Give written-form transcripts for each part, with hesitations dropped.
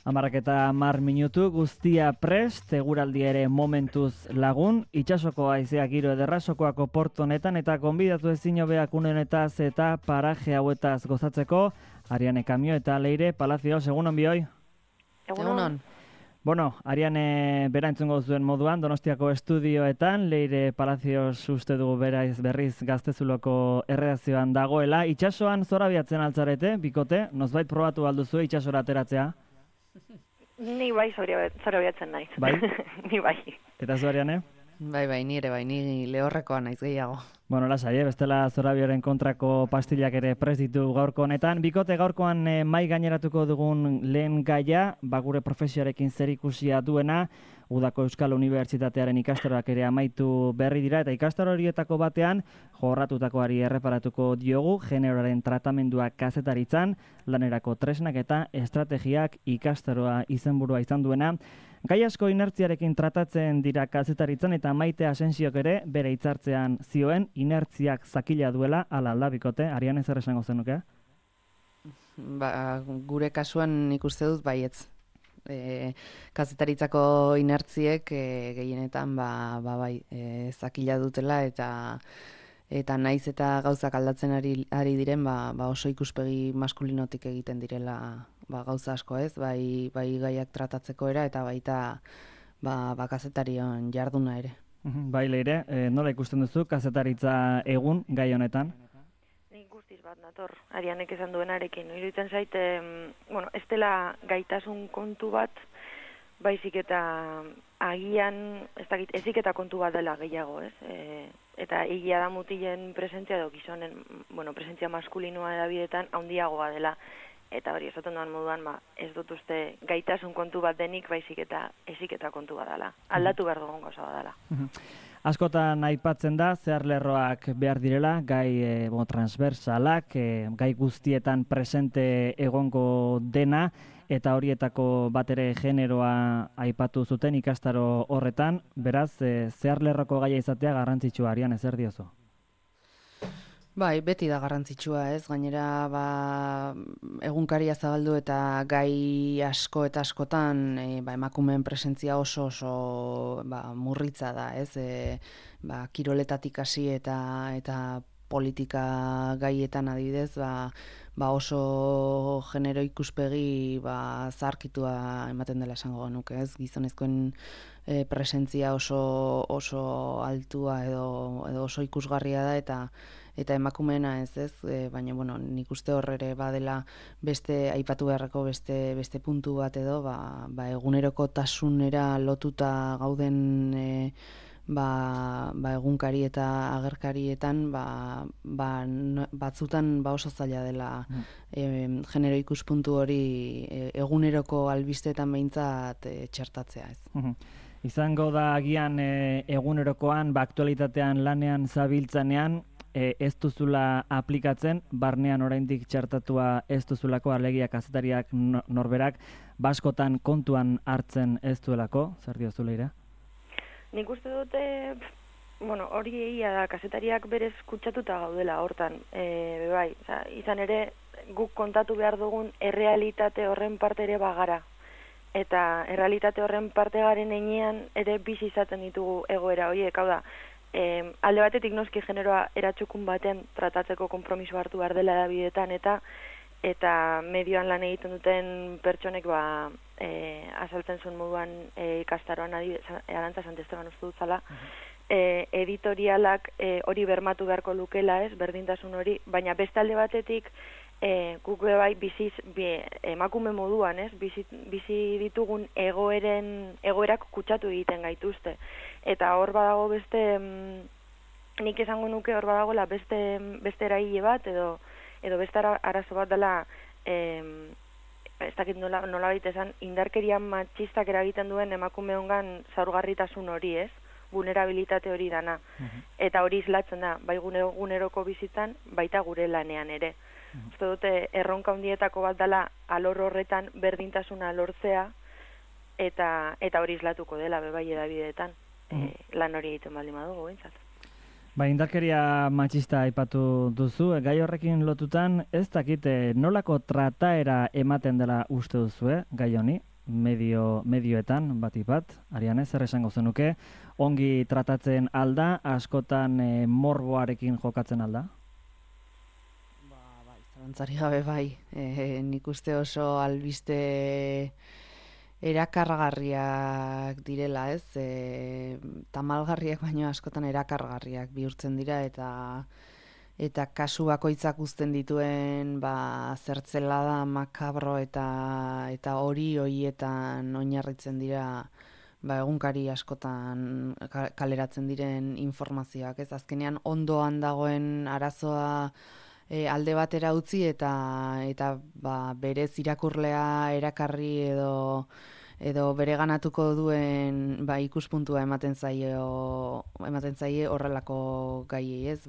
10:10 guztia prest, eguraldi ere momentuz lagun, itsasoko haizea giro ederra sokoako portu honetan eta gonbidatu ezin hobeak une honetaz eta paraje hauetaz gozatzeko, Ariane Kamio eta Leire Palacios, egunon bioi? Egunon. Bueno, Ariane bera entzungo zuen moduan, Donostiako estudioetan, Leire Palacios uste dugu berriz Gaztezuloko erredakzioan dagoela. Itsasoan zorabiatzen altzarete, bikote, nozbait probatu alduzu itsasora ateratzea? Ni bai zorabiatzen naiz. Bai? Ni bai. Eta zu, Ariane? Bai, ni lehorrekoa naiz gehiago. Bueno, lasai, bestela zorabioaren kontrako pastillak ere prest ditu gaurko honetan. Bikote gaurkoan mai gaineratuko dugun lehen gaia, gure profesioarekin zerikusia duena, Udako Euskal Unibertsitatearen ikastaroak ere amaitu berri dira, eta ikastaro horietako batean, jorratutakoari erreparatuko diogu, generoaren tratamendua kazetaritzan, lanerako tresnak eta estrategiak ikastaroa izenburua izan duena. Gai asko inertziarekin tratatzen dira kazetaritzan eta Maite Asensiok ere bere hitzartzean zioen inertziak zakila duela, ala alda bikote, Ariane zer esango zenuke? Gure kasuan ikuste dut baietz. Kazetaritzako inertziek gehienetan bai, zakila dutela eta naiz eta gauzak aldatzen ari diren oso ikuspegi maskulinotik egiten direla gauza asko ez, bai gaiak tratatzeko era eta baita kazetarion jarduna ere. Bai, Leire, nola ikusten duzu kazetaritza egun gai honetan? Nik guztiz bat nator, Arianek esan duenarekin. Iruditzen zaite, ez dela gaitasun kontu bat, baizik eta agian, ezik eta kontu bat dela gehiago, ez? Eta egia da mutilen presentzia edo gizonen, presentzia maskulinoa edabidetan handiagoa dela. Eta hori esaten duan moduan, ez dut uste gaitasun kontu bat denik, baizik eta ezik eta kontu bat dela. Aldatu behar dugun gauza bat dela. Askotan aipatzen da, zeharlerroak behar direla, gai transversalak, gai guztietan presente egongo dena, eta horietako bat ere generoa aipatu zuten ikastaro horretan, beraz, zeharlerroko gaia izatea garrantzitsua, Ariane, zer diozu? Bai, beti da garrantzitsua, ez? Gainera, egunkaria zabaldu eta gai asko eta askotan emakumeen presentzia oso murritza da, ez? Kiroletatik hasi eta politika gaietan adibidez, oso genero ikuspegi zaharkitua ematen dela esango nuke, ez? Gizonezkoen presentzia oso altua edo oso ikusgarria da eta emakumeena ez, baina nik uste hor ere badela beste aipatu beharreko beste puntu bat edo eguneroko tasunera lotuta gauden egunkari eta agerkarietan batzutan oso zaila dela genero ikuspuntu hori eguneroko albisteetan behintzat txertatzea ez. Izango da agian egunerokoan, aktualitatean lanean zabiltzanean, ez duzula aplikatzen, barnean oraindik txertatua ez duzulako, alegia kazetariak norberak, baskotan kontuan hartzen ez duelako, zer diozu Leire? Nik uste dute, hori egia da, kazetariak berez kutsatuta gaudela hortan, izan ere guk kontatu behar dugun errealitate horren parte ere bagara. Eta errealitate horren parte garen enean ere bizi izaten ditugu egoera horiek, hau da, alde batetik noski generoa eratxukun baten tratatzeko konpromiso hartu behar dela edabidetan eta medioan lan egiten duten pertsonek azaltzen zuen moduan ikastaroan Arantza Santesteban uste dutzala, editorialak hori bermatu beharko lukela ez, berdintasun hori, baina beste alde batetik guk emakume moduan, ez, bizi ditugun egoerak kutsatu egiten gaituzte. Eta hor badago nik esango nuke hor badagoela beste eragile bat edo beste arazo bat dela, ez dakit nola baita esan, indarkeria matxistak eragiten duen emakume hongan zaurgarritasun hori, ez, vulnerabilitate hori dana. Eta hori islatzen da, bai guneroko bizitzan, baita gure lanean ere. Uste dute erronka handietako bat dela alor horretan berdintasuna lortzea eta hori islatuko dela bebai edabideetan lan hori egiten baldin badugu behintzat. Indarkeria matxista aipatu duzu, gai horrekin lotutan ez dakite nolako trataera ematen dela uste duzu, gai honi? medioetan, batik bat, Ariane, zer esango zenuke, ongi tratatzen alda, askotan morboarekin jokatzen alda? Zalantzari gabe bai, nik uste oso albiste erakargarriak direla, ez? Tamalgarriak baino askotan erakargarriak bihurtzen dira eta kasu bakoitzak uzten dituen zertzelada makabro eta horietan oinarritzen dira egunkari askotan kaleratzen diren informazioak, ez? Azkenean ondoan dagoen arazoa alde batera utzi eta berez irakurlea erakarri edo bereganatuko duen ikuspuntua ematen zaie horrelako gaiei, ez?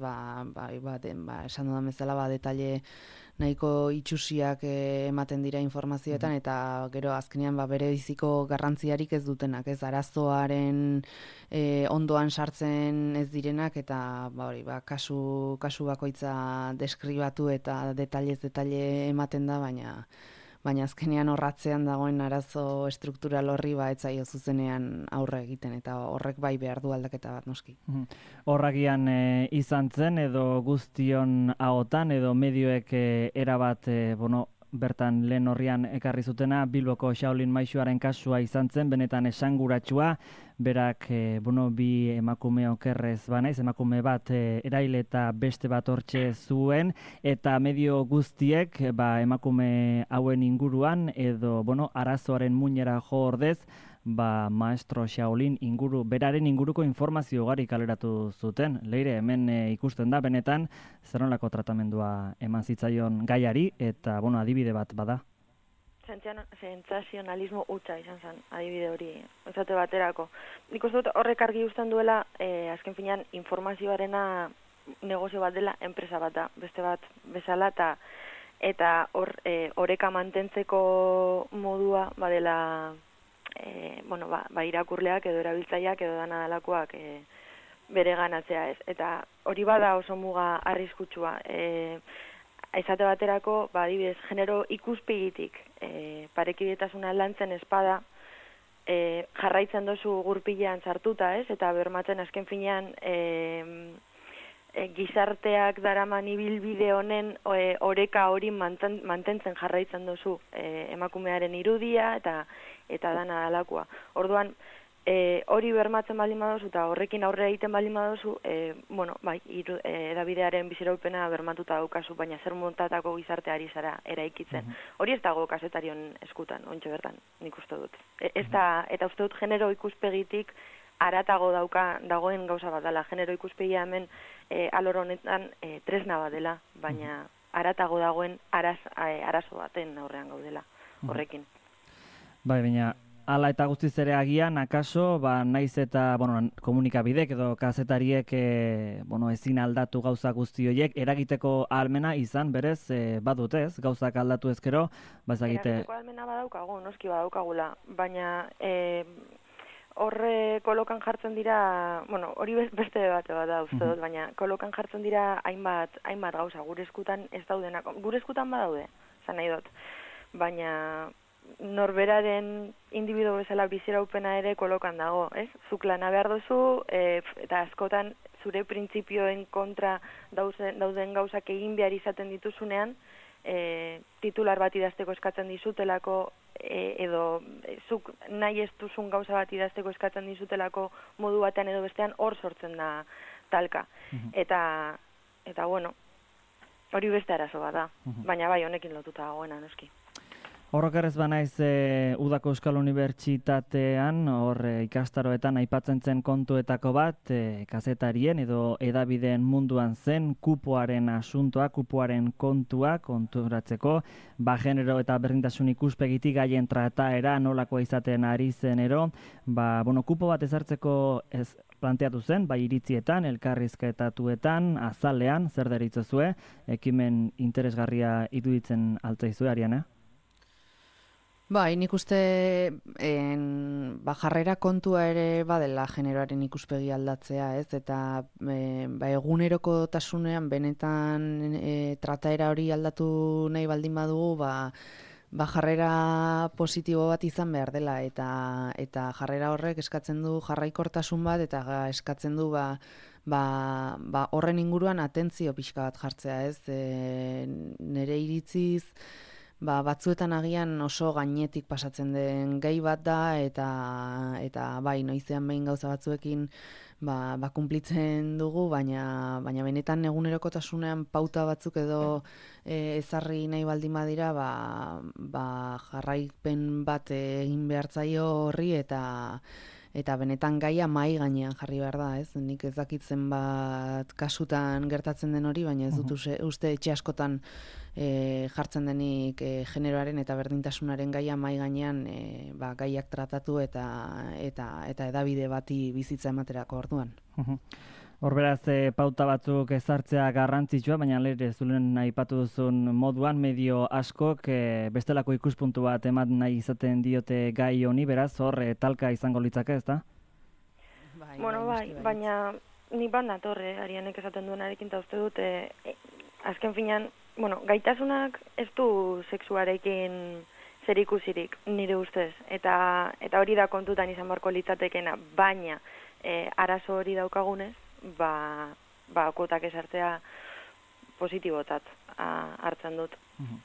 Esan dudan bezala detaile nahiko itxusiak ematen dira informazioetan eta gero azkenean bere biziko garrantziarik ez dutenak, ez? Arazoaren ondoan sartzen ez direnak eta kasu bakoitza deskribatu eta detaile ematen da, baina azkenean horratzean dagoen arazo estruktural horri ez zaio zuzenean aurre egiten eta horrek bai behar du aldaketa bat noski. Horragian izan zen edo guztion ahotan edo medioek erabat bertan lehen horrian ekarri zutena Bilboko Shaolin maisuaren kasua izan zen, benetan esanguratsua, berak bi emakume okerrez banaiz, emakume bat erail eta beste bat hortxe zuen, eta medio guztiek emakume hauen inguruan edo arazoaren muinera jo ordez, maestro Shaolin beraren inguruko informazio ugari kaleratu zuten. Leire, hemen ikusten da, benetan, zer nolako tratamendua eman zitzaion gaiari, eta, adibide bat bada. Sentsazionalismo hutsa izan zen, adibide hori, esate baterako. Nik uste dut horrek argi uzten duela, azken finean, informazioarena negozio bat dela, enpresa bat da, beste bat bezala, eta oreka mantentzeko modua badela irakurleak edo erabiltzaileak edo dana dalakoak bere ganatzea ez. Eta hori bada oso muga arriskutsua. Esate baterako, adibidez, genero ikuspegitik parekidetasuna lantzen espada jarraitzen dozu gurpilean sartuta ez, eta bermatzen azken finean gizarteak daraman ibilbide honen oreka hori mantentzen jarraitzen dozu emakumearen irudia eta dana alakoa. Orduan, hori bermatzen baldin badozu eta horrekin aurre egiten baldin badozu, edabidearen biziraupena bermatuta daukazu, baina zer montatako gizarteari zara eraikitzen. Hori ez dago kazetarion eskutan, ontsa bertan, nik uste dut. Eta uste dut genero ikuspegitik aratago dagoen gauza bat dela. Genero ikuspegia hemen alor honetan tresna bat dela, baina aratago dagoen arazo baten aurrean gaudela horrekin. Baina hala eta guztiz ere agian, akaso, naiz eta komunikabidek edo kazetariek ezin aldatu gauza guzti horiek, eragiteko ahalmena izan berez badutez, gauzak aldatu ezkero, eragiteko ahalmena badaukagu, noski badaukagula, baina horre kolokan jartzen dira, hori beste debate bat da uste dut, baina kolokan jartzen dira hainbat gauza, gure eskutan ez daudenak, gure eskutan badaude, zan nahi dut, baina norberaren individu bezala biziraupena ere kolokan dago, ez? Zuk lana behar duzu, eta askotan zure printzipioen kontra dauden gauzak egin behar izaten dituzunean, titular bat idazteko eskatzen dizutelako, edo zuk nahi ez duzun gauza bat idazteko eskatzen dizutelako modu batean edo bestean hor sortzen da talka. Eta hori beste arazo bat da, baina bai honekin lotuta dagoena noski. Horrokerrez banaiz Udako Euskal Unibertsitatean, ikastaroetan aipatzen zen kontuetako bat, kazetarien edo edabideen munduan zen kupoaren asuntoa, kupoaren konturatzeko, genero eta berdintasun ikuspegitik gaien trataera nolakoa izaten ari zenero, kupo bat ezartzeko planteatu zen, iritzietan, elkarrizketatuetan, azalean, zer deritzozue, ekimen interesgarria iruditzen altzaizue, Ariana? Nik uste jarrera kontua ere badela generoaren ikuspegi aldatzea, ez? Eta egunerokotasunean benetan trataera hori aldatu nahi baldin badugu, jarrera positibo bat izan behar dela eta jarrera horrek eskatzen du jarraikortasun bat eta eskatzen du horren inguruan atentzio pixka bat jartzea, ez? Nire iritziz batzuetan agian oso gainetik pasatzen den gai bat da eta bai, noizean behin gauza batzuekin kumplitzen dugu, baina benetan egunerokotasunean pauta batzuk edo ezarri nahi baldin badira, jarraipen bat egin behar zaio horri eta benetan gaia mahai gainean jarri behar da, ez? Nik ez dakit zenbat kasutan gertatzen den hori, baina ez dut uste etxe askotan jartzen denik generoaren eta berdintasunaren gaia mahai gainean gaiak tratatu eta edabide bati bizitza ematerako orduan. Hor beraz, pauta batzuk ezartzea garrantzitsua, baina lehre zulen aipatu duzun moduan, medio askok bestelako ikuspuntu bat eman nahi izaten diote gai honi, beraz, hor talka izango litzake, ezta? Bai, baina nik bat natorre, Arianek esaten duenarekin, eta uste dut, azken finean, gaitasunak ez du sexuarekin zerikusirik, nire ustez, eta hori da kontutan izan barko litzatekena, baina arazo hori daukagunez, kuotak esartzea positibotat hartzen dut.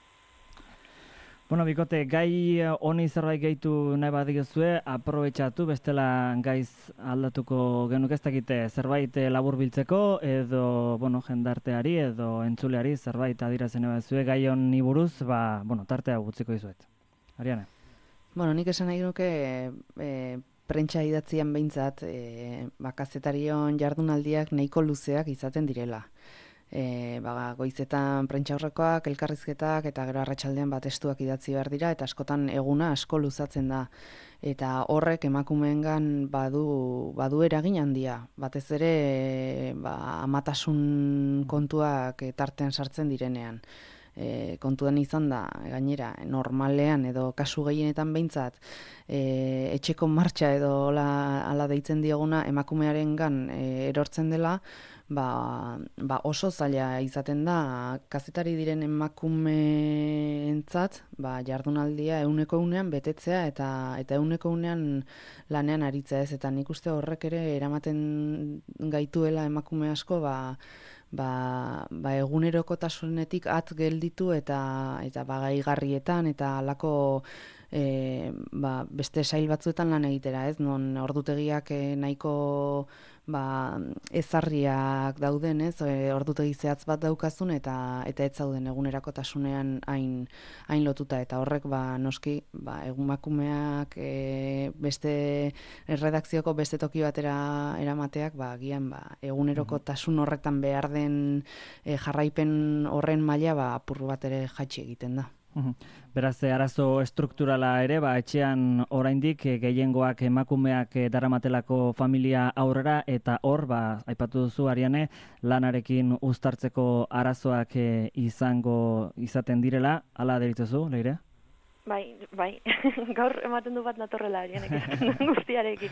Bikote, gai honi zerbait gehitu nahi badizue, aprobetxatu, bestela gaiz aldatuko genuk ez dakite zerbait labur biltzeko, edo jendarteari edo entzuleari zerbait adirazen badizue gai honi buruz, tartea gutziko dizuet. Ariane? Nik esan nahi nuke prentsa idatzian behintzat, kazetarion jardunaldiak nahiko luzeak izaten direla. Goizetan prentsaurrekoak, elkarrizketak eta gero arratsaldean testuak idatzi behar dira eta askotan eguna asko luzatzen da. Eta horrek emakumeengan badu eragin handia. Batez ere amatasun kontuak tartean sartzen direnean. Kontuan izan da, gainera, normalean edo kasu gehienetan behintzat etxeko martxa edo ala deitzen dioguna emakumearengan erortzen dela, oso zaila izaten da kazetari diren emakumeentzat jardunaldia 100% betetzea eta 100% lanean aritzea, ez, eta nik uste horrek ere eramaten gaituela emakume asko egunerokotasunetik at gelditu eta gaigarrietan eta halako beste sail batzuetan lan egitera, ez, non ordutegiak nahiko ezarriak dauden, ez, ordutegi zehatz bat daukazun eta ez zauden egunerakotasunean hain lotuta, eta horrek noski egumakumeak beste redakzioko beste toki batera eramateak agian egunerokotasun horretan behar den jarraipen horren maila apur bat ere jaitsi egiten da. Beraz, arazo estrukturala ere, etxean oraindik gehiengoak emakumeak daramatelako familia aurrera, eta hor, aipatu duzu, Ariane, lanarekin uztartzeko arazoak izaten direla, hala deritzozu, Leire? Bai, gaur ematen du bat natorrela Arianek guztiarekin.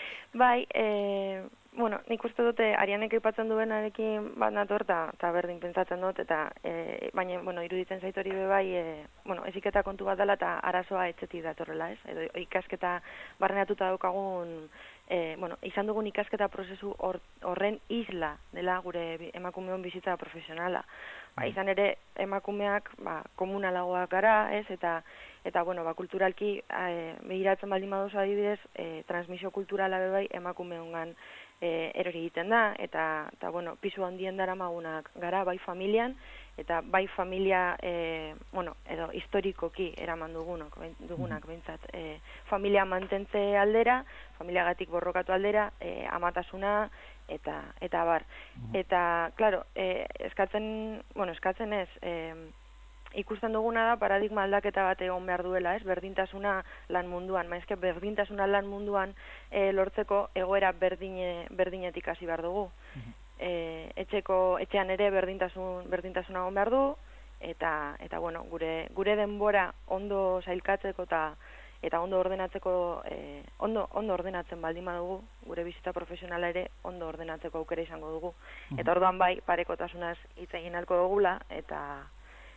Nik uste dute Arianek aipatzen duenarekin bat nator eta berdin pentsatzen dut, baina iruditzen zait hori heziketa kontu bat dela eta arazoa etxetik datorrela, ez? Edo ikasketa barrenatuta daukagun, izan dugun ikasketa prozesu horren isla dela gure emakumeon bizitza profesionala. Izan ere emakumeak komunalagoak gara, ez? Eta kulturalki begiratzen baldin baduzu adibidez, transmisio kulturala bai emakumeongan erori egiten da, eta pisu handien daramagunak gara bai familian, eta bai familia, edo historikoki eraman dugunak behintzat, familia mantentze aldera, familiagatik borrokatu aldera, amatasuna, eta bar. Eta, klaro, eskatzen ez, ikusten duguna da paradigma aldaketa bat egon behar duela, ez? Berdintasuna lan munduan, maizke berdintasuna lan munduan lortzeko egoera berdinetik hasi behar dugu. Etxean ere berdintasuna egon behar du, eta gure denbora ondo sailkatzeko eta ondo ordenatzeko, ondo ordenatzen baldin badugu, gure bizitza profesionala ere ondo ordenatzeko aukera izango dugu. Eta orduan parekotasunaz hitz egin ahalko dugula,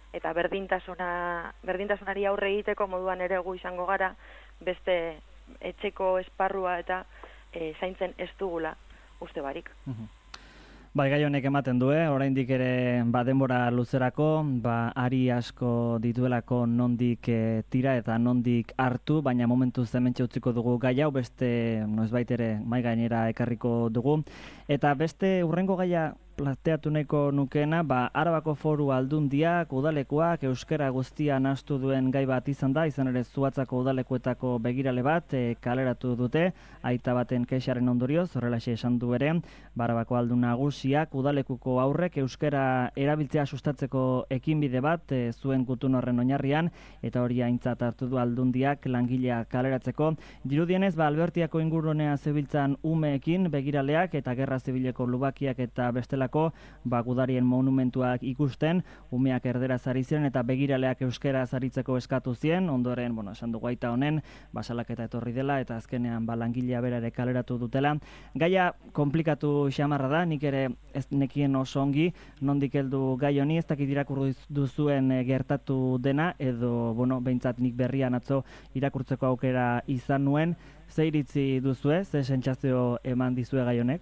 eta berdintasunari aurre egiteko moduan ere gu izango gara, beste etxeko esparrua eta zaintzen ez dugula uste barik. Bai, gai honek ematen du, oraindik ere denbora luzerako, ari asko dituelako nondik tira eta nondik hartu, baina momentu hementxe utziko dugu gai hau, beste noizbait ere mai gainera ekarriko dugu. Eta beste hurrengo gaia planteatu nahiko nukeena, Arabako Foru Aldundiak, udalekuak, euskara guztia nahastu duen gai bat izan da, izan ere Zuhatzako udalekuetako begirale bat kaleratu dute, aita baten kexaren ondorioz, horrelaxe esan du ere, Arabako Aldun Nagusiak udalekuko aurrek euskara erabiltzea sustatzeko ekinbide bat zuen gutun horren oinarrian, eta hori aintzat hartu du Aldundiak langilea kaleratzeko. Dirudienez, Albertiako ingurunea zebiltzan umeekin begiraleak eta gerra zibileko lubakiak eta bestela gudarien monumentuak ikusten, umeak erderaz ari ziren eta begiraleak euskaraz aritzeko eskatu zien, ondoren, esan dugu aita honen, salaketa etorri dela eta azkenean langilea bera ere kaleratu dutela. Gaia komplikatu xamarra da, nik ere ez nekien oso ongi, nondik heldu gai honi, ez dakit irakurdu duzuen gertatu dena, edo, behintzat nik berrian atzo irakurtzeko aukera izan nuen, ze iritzi duzue, ze sentsazio eman dizue gai honek?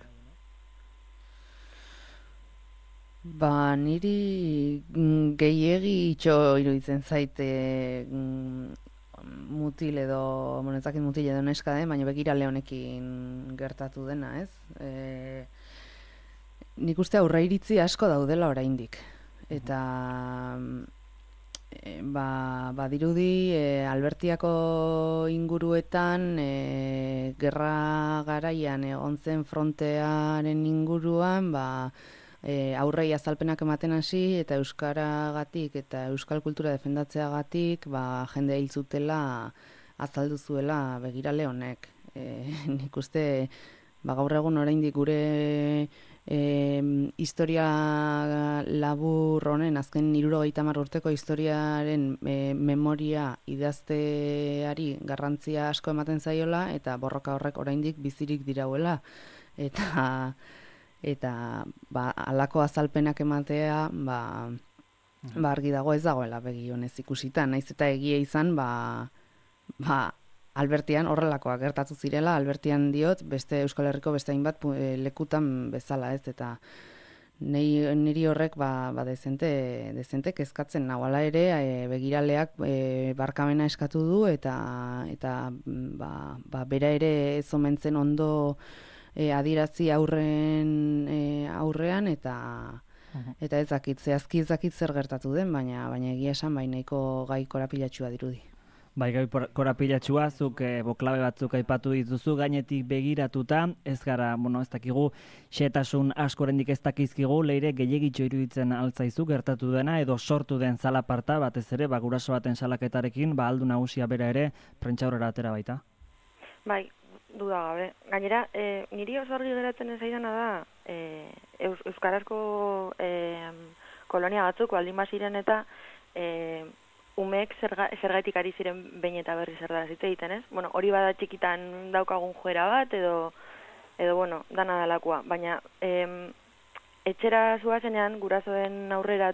Niri gehiegi itxo iruditzen zaite mutil edo, ezakit mutil edo neska den, baina begirale honekin gertatu dena, ez? Nik uste aurreiritzi asko daudela oraindik. Eta badirudi Albertiako inguruetan gerra garaian egon zen frontearen inguruan, aurrei azalpenak ematen hasi eta euskaragatik eta euskal kultura defendatzeagatik jende hil zutela azaldu zuela begirale honek. Nik uste gaur egun oraindik gure historia labur honen azken 70 urteko historiaren memoria idazteari garrantzia asko ematen zaiola eta borroka horrek oraindik bizirik dirauela eta halako azalpenak ematea argi dago ez dagoela begi honez ikusita, naiz eta egia izan Albertian horrelakoak gertatu zirela, Albertian diot beste Euskal Herriko beste hainbat lekutan bezala, ez, eta niri horrek dezente kezkatzen nau. Hala ere begiraleak barkamena eskatu du eta bera ere ez omentzen ondo adierazi aurrean eta ez dakit, zehazki ez dakit zer gertatu den, baina egia esan nahiko gai korapilatxua dirudi. Gai korapilatxua, zuk boklabe batzuk aipatu dituzu, gainetik begiratuta, ez gara, ez dakigu, xehetasun askorendik ez dakizkigu, leire gehiagitxo iruditzen altzaizu gertatu dena, edo sortu den zalaparta, batez ere, guraso baten salaketarekin, Aldun Nagusia bera ere, prentsaurrera atera baita. Bai, duda gabe. Gainera, niri oso argi geratzen ez zaidana da, euskarazko kolonia batzuk baldin baziren eta umeek zergaitik ari ziren behin eta berri zerdaraz hitz egiten, ez? Hori bada txikitan daukagun joera bat, edo dana dalakoa. Baina, etxera zuazenean, gurasoen aurrera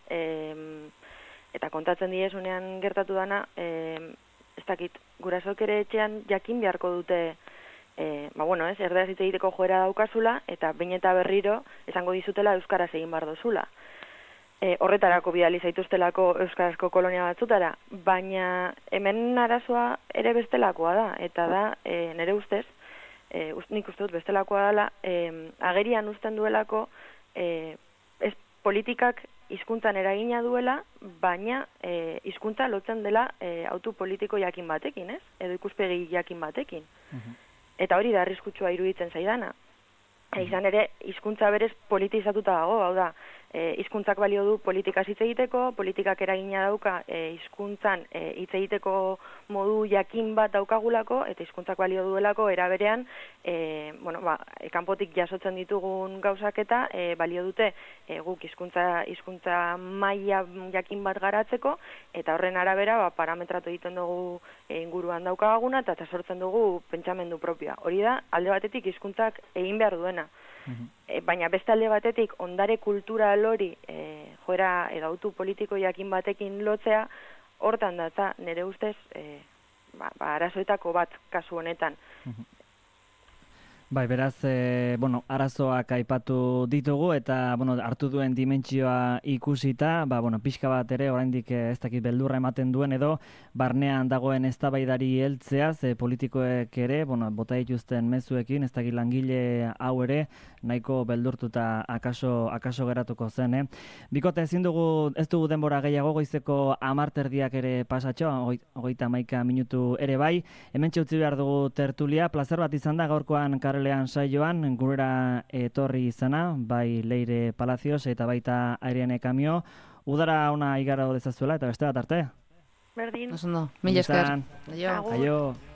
eta kontatzen diezunean gertatu dana, ez dakit, gurasoek ere etxean jakin beharko dute, erderaz hitz egiteko joera daukazula, eta behin eta berriro esango dizutela euskaraz egin behar dozula. Horretarako bidali zaituztelako euskarazko kolonia batzutara, baina hemen arazoa ere bestelakoa da, eta da, nire ustez, nik uste dut bestelakoa dela, agerian uzten duelako ez politikak hizkuntzan eragina duela, baina hizkuntza lotzen dela autu politiko jakin batekin, ez? Edo ikuspegi jakin batekin. Eta hori da arriskutsua iruditzen zaidana. Izan ere, hizkuntza berez politizatuta dago, hau da, hizkuntzak balio du politikaz hitz egiteko, politikak eragina dauka hizkuntzan hitz egiteko modu jakin bat daukagulako, eta hizkuntzak balio duelako eraberean, kanpotik jasotzen ditugun gauzak eta balio dute guk hizkuntza maila jakin bat garatzeko, eta horren arabera parametratu egiten dugu inguruan daukaguna, eta sortzen dugu pentsamendu propioa. Hori da, alde batetik hizkuntzak egin behar duena. Baina bestalde batetik ondare kultural hori joera edo autu politiko jakin batekin lotzea, hortan datza nire ustez arazoetako bat kasu honetan. Bai, beraz, arazoak aipatu ditugu eta hartu duen dimentsioa ikusita, pixka bat ere oraindik ez dakit beldurra ematen duen edo barnean dagoen eztabaidari heltzeaz, politikoek ere, bota dituzten mezuekin, ez dakit langile hau ere, nahiko beldurtuta akaso geratuko zen. Bikote, ez dugu denbora gehiago, goizeko 10:00 ere pasatxo, 31 minutu ere bai, hemen utzi behar dugu tertulia, plazer bat izan da gaurkoan Karelean saioan, gurera etorri izana, bai Leire Palacios eta baita Airiane Kamio, udara ona igaro dezazuela eta beste bat arte. Berdin. Mila esker. Agur. Aio.